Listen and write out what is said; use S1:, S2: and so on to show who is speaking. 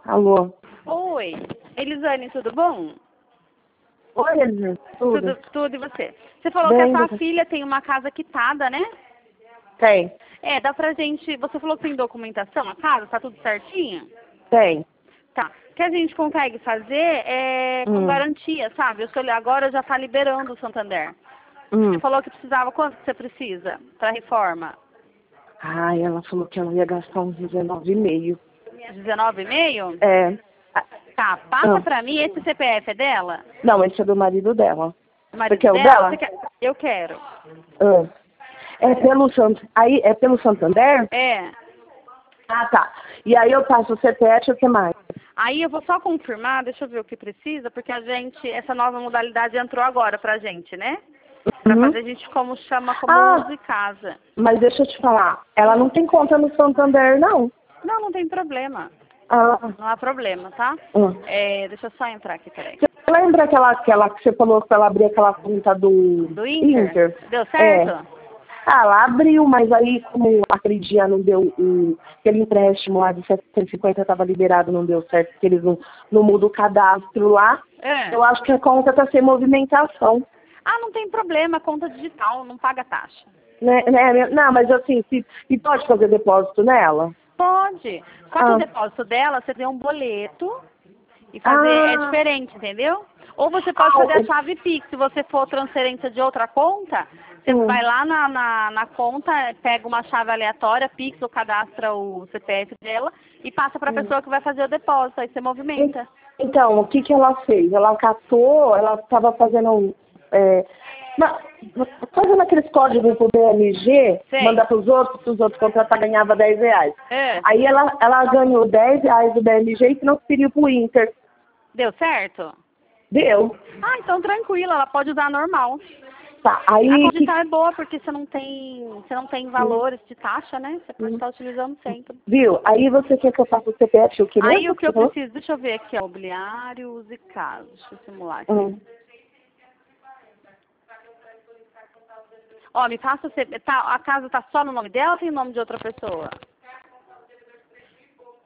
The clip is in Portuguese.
S1: Alô?
S2: Oi, Elisane, tudo bom?
S1: Oi, Elisane. Tudo?
S2: Tudo, e você? Você falou
S1: Bem,
S2: que a sua
S1: você?
S2: filha tem uma casa quitada, né?
S1: Tem.
S2: Dá pra gente... Você falou que tem documentação, a casa, tá tudo certinho?
S1: Tem.
S2: Tá. O que a gente consegue fazer é com
S1: Hum.
S2: garantia, sabe? O senhor agora já tá liberando o Santander. Você
S1: Hum.
S2: falou que precisava, quanto que você precisa pra reforma?
S1: Ai, ela falou que ela ia gastar uns 19,5.
S2: 19,5?
S1: É.
S2: Tá, passa
S1: Ah.
S2: pra mim, esse CPF é dela?
S1: Não, esse é do marido dela.
S2: O
S1: Você
S2: marido
S1: quer o
S2: dela?
S1: dela?
S2: Você quer? Eu quero.
S1: Ah. É pelo Aí, é pelo Santander?
S2: É.
S1: Ah, tá. E aí eu passo o CPF e o que mais?
S2: Aí eu vou só confirmar, deixa eu ver o que precisa, porque essa nova modalidade entrou agora pra gente, né? Pra
S1: Uhum.
S2: fazer a gente como chama como uso
S1: Ah,
S2: e casa.
S1: mas deixa eu te falar. Ela não tem conta no Santander, não.
S2: Não, não tem problema.
S1: Ah.
S2: Não há problema, tá?
S1: Ah.
S2: Deixa eu só entrar aqui, peraí.
S1: Você lembra aquela que você falou que ela abrir aquela conta do
S2: Do Inter? Deu
S1: É.
S2: certo?
S1: Ah, ela abriu, mas aí como aquele dia não deu aquele empréstimo lá de 750 estava liberado, não deu certo, porque eles não mudam o cadastro lá.
S2: É.
S1: Eu acho que a conta está sem movimentação.
S2: Ah, não tem problema, conta digital, não paga taxa.
S1: Né? Não, mas assim, e pode fazer depósito nela?
S2: Pode. Só que o depósito dela, você tem um boleto e fazer, é diferente, entendeu? Ou você pode fazer a chave Pix. Se você for transferência de outra conta, você vai lá na conta, pega uma chave aleatória, Pix ou cadastra o CPF dela e passa para a pessoa que vai fazer o depósito. Aí você movimenta.
S1: Então, o que ela fez? Ela catou, ela estava fazendo fazendo aqueles códigos pro BMG,
S2: Sei.
S1: mandar para os outros contratar, ganhava R$10.
S2: É.
S1: Aí ela ganhou R$10 do BMG e transferiu pro Inter.
S2: Deu certo?
S1: Deu.
S2: Ah, então tranquilo, ela pode usar normal.
S1: Tá, aí...
S2: A conta digital é boa porque você não tem valores de taxa, né? Você pode estar utilizando sempre.
S1: Viu? Aí você quer que eu faça o CPF, o que mesmo?
S2: Aí o que eu preciso, deixa eu ver aqui, ó, mobiliário, use caso, deixa eu simular aqui. Ó, me passa o CPF, a casa tá só no nome dela ou tem o nome de outra pessoa?